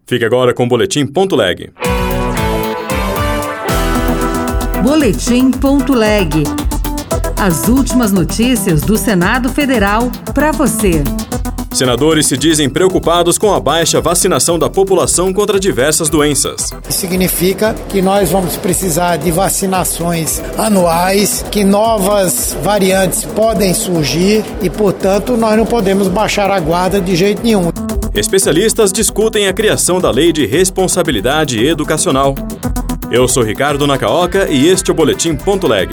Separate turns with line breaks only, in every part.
Fique agora com o Boletim.leg.
Boletim.leg. As últimas notícias do Senado Federal para você.
Senadores se dizem preocupados com a baixa vacinação da população contra diversas doenças.
Significa que nós vamos precisar de vacinações anuais, que novas variantes podem surgir e, portanto, nós não podemos baixar a guarda de jeito nenhum.
Especialistas discutem a criação da Lei de Responsabilidade Educacional. Eu sou Ricardo Nakaoka e este é o Boletim.leg.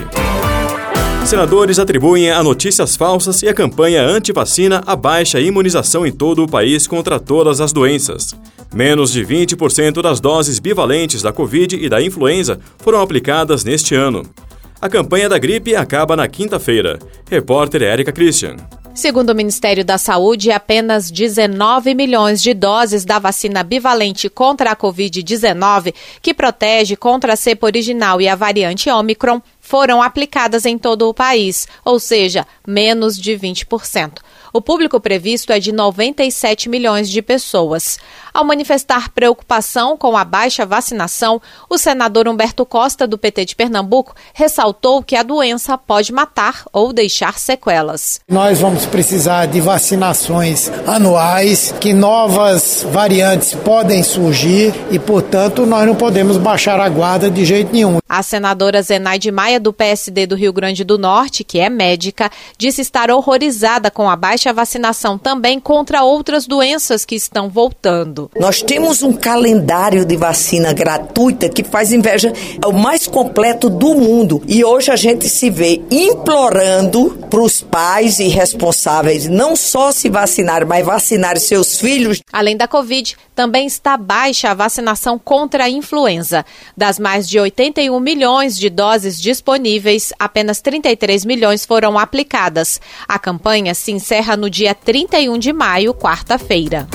Senadores atribuem a notícias falsas e a campanha anti-vacina a baixa imunização em todo o país contra todas as doenças. Menos de 20% das doses bivalentes da Covid e da influenza foram aplicadas neste ano. A campanha da gripe acaba na quinta-feira. Repórter Érica Christian.
Segundo o Ministério da Saúde, apenas 19 milhões de doses da vacina bivalente contra a Covid-19, que protege contra a cepa original e a variante Ômicron, foram aplicadas em todo o país, ou seja, menos de 20%. O público previsto é de 97 milhões de pessoas. Ao manifestar preocupação com a baixa vacinação, o senador Humberto Costa, do PT de Pernambuco, ressaltou que a doença pode matar ou deixar sequelas.
Nós vamos precisar de vacinações anuais, que novas variantes podem surgir e, portanto, nós não podemos baixar a guarda de jeito nenhum.
A senadora Zenaide Maia, do PSD do Rio Grande do Norte, que é médica, disse estar horrorizada com a baixa vacinação também contra outras doenças que estão voltando.
Nós temos um calendário de vacina gratuita que faz inveja, é o mais completo do mundo. E hoje a gente se vê implorando para os pais e responsáveis não só se vacinar, mas vacinar seus filhos.
Além da Covid, também está baixa a vacinação contra a influenza. Das mais de 81 milhões de doses disponíveis, apenas 33 milhões foram aplicadas. A campanha se encerra no dia 31 de maio, quarta-feira.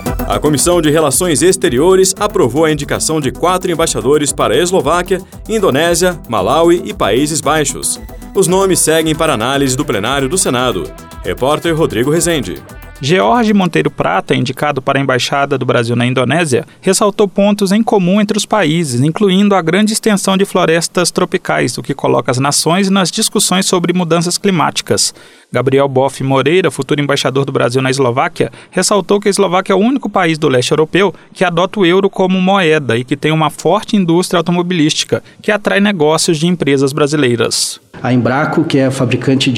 A Comissão de Relações Exteriores aprovou a indicação de 4 embaixadores para a Eslováquia, Indonésia, Malaui e Países Baixos. Os nomes seguem para análise do plenário do Senado. Repórter Rodrigo Rezende.
George Monteiro Prata, indicado para a Embaixada do Brasil na Indonésia, ressaltou pontos em comum entre os países, incluindo a grande extensão de florestas tropicais, o que coloca as nações nas discussões sobre mudanças climáticas. Gabriel Boff Moreira, futuro embaixador do Brasil na Eslováquia, ressaltou que a Eslováquia é o único país do leste europeu que adota o euro como moeda e que tem uma forte indústria automobilística, que atrai negócios de empresas brasileiras.
A Embraco, que é fabricante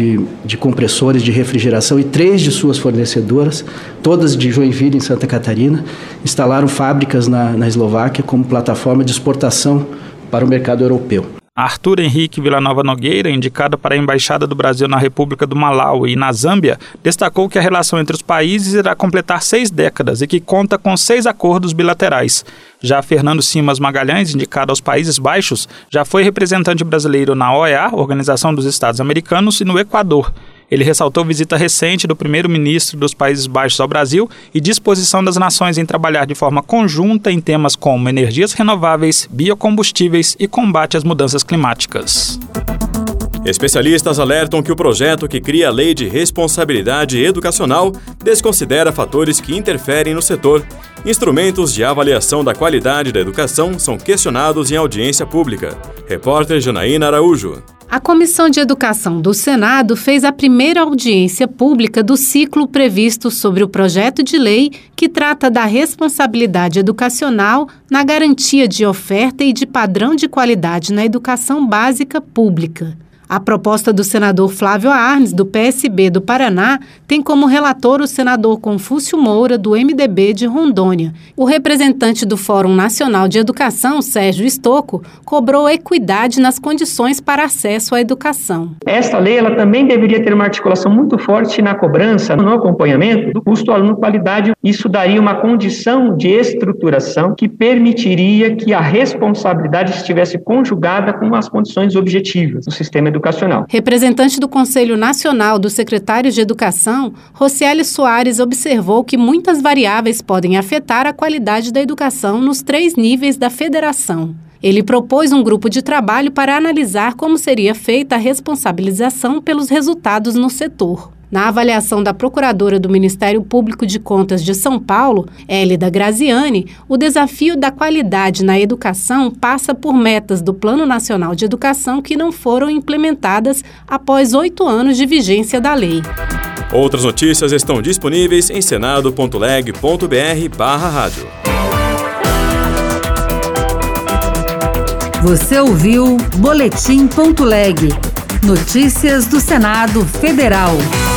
de compressores de refrigeração, e 3 de suas fornecedoras, todas de Joinville, em Santa Catarina, instalaram fábricas na Eslováquia como plataforma de exportação para o mercado europeu.
Arthur Henrique Villanova Nogueira, indicado para a Embaixada do Brasil na República do Malaui e na Zâmbia, destacou que a relação entre os países irá completar 6 décadas e que conta com 6 acordos bilaterais. Já Fernando Simas Magalhães, indicado aos Países Baixos, já foi representante brasileiro na OEA, Organização dos Estados Americanos, e no Equador. Ele ressaltou visita recente do primeiro-ministro dos Países Baixos ao Brasil e disposição das nações em trabalhar de forma conjunta em temas como energias renováveis, biocombustíveis e combate às mudanças climáticas.
Especialistas alertam que o projeto que cria a Lei de Responsabilidade Educacional desconsidera fatores que interferem no setor. Instrumentos de avaliação da qualidade da educação são questionados em audiência pública. Repórter Janaína Araújo.
A Comissão de Educação do Senado fez a primeira audiência pública do ciclo previsto sobre o projeto de lei que trata da responsabilidade educacional na garantia de oferta e de padrão de qualidade na educação básica pública. A proposta do senador Flávio Arnes, do PSB do Paraná, tem como relator o senador Confúcio Moura, do MDB de Rondônia. O representante do Fórum Nacional de Educação, Sérgio Estocco, cobrou equidade nas condições para acesso à educação.
Esta lei ela também deveria ter uma articulação muito forte na cobrança, no acompanhamento do custo aluno-qualidade. Isso daria uma condição de estruturação que permitiria que a responsabilidade estivesse conjugada com as condições objetivas do sistema educacional.
Representante do Conselho Nacional dos Secretários de Educação, Rocieli Soares observou que muitas variáveis podem afetar a qualidade da educação nos 3 níveis da federação. Ele propôs um grupo de trabalho para analisar como seria feita a responsabilização pelos resultados no setor. Na avaliação da procuradora do Ministério Público de Contas de São Paulo, Hélida Graziani, o desafio da qualidade na educação passa por metas do Plano Nacional de Educação que não foram implementadas após 8 anos de vigência da lei.
Outras notícias estão disponíveis em senado.leg.br/rádio.
Você ouviu Boletim.leg. Notícias do Senado Federal.